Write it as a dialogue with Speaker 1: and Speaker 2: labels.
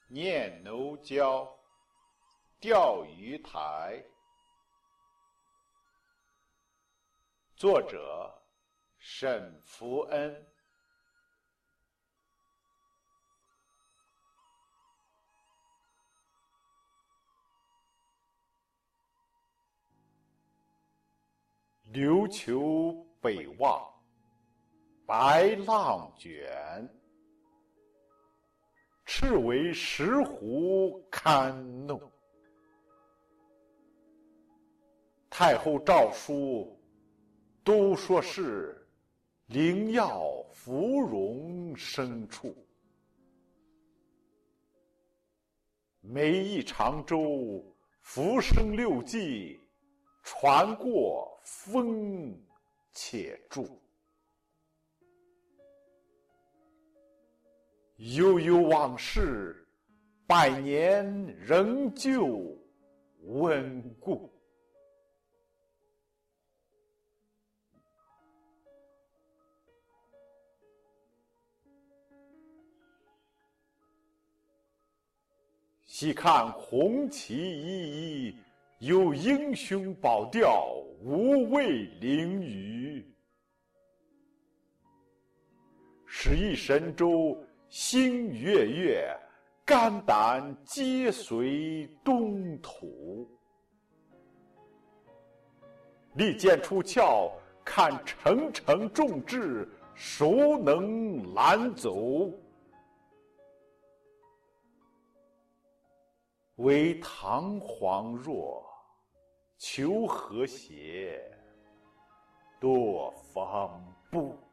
Speaker 1: 念奴娇，钓鱼台。作者沈福恩。琉球北望，白浪卷，赤为石湖堪弄。太后诏书，都说是灵药芙蓉生处。每一长洲，浮生六季，船过风且住。悠悠往事，百年仍旧温故。细看红旗依依，有英雄保钓，无畏凌虞。十亿神州星月月，肝胆皆随东土。利剑出鞘，看诚诚众志，孰能拦走？唯堂皇若，求和谐，多方步。